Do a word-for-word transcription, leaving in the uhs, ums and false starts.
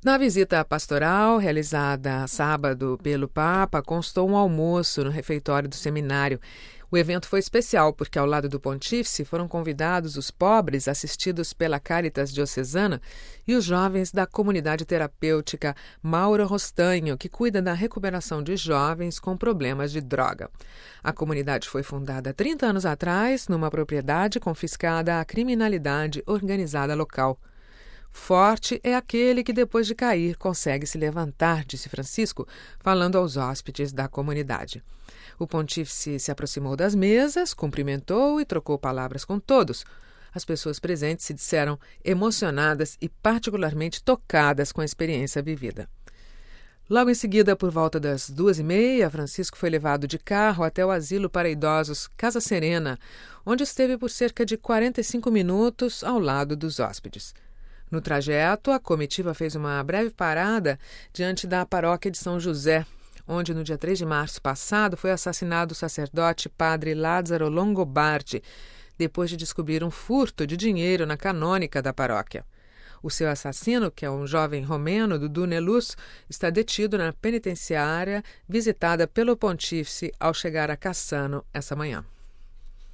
Na visita pastoral, realizada sábado pelo Papa, constou um almoço no refeitório do seminário. O evento foi especial porque, ao lado do pontífice, foram convidados os pobres assistidos pela Caritas Diocesana e os jovens da comunidade terapêutica Mauro Rostanho, que cuida da recuperação de jovens com problemas de droga. A comunidade foi fundada há trinta anos atrás numa propriedade confiscada à criminalidade organizada local. Forte é aquele que, depois de cair, consegue se levantar, disse Francisco, falando aos hóspedes da comunidade. O pontífice se aproximou das mesas, cumprimentou e trocou palavras com todos. As pessoas presentes se disseram emocionadas e particularmente tocadas com a experiência vivida. Logo em seguida, por volta das duas e meia, Francisco foi levado de carro até o asilo para idosos Casa Serena, onde esteve por cerca de quarenta e cinco minutos ao lado dos hóspedes. No trajeto, a comitiva fez uma breve parada diante da paróquia de São José, onde no dia três de março passado foi assassinado o sacerdote padre Lázaro Longobardi, depois de descobrir um furto de dinheiro na canônica da paróquia. O seu assassino, que é um jovem romeno, Dudu Neluz, está detido na penitenciária visitada pelo pontífice ao chegar a Cassano essa manhã.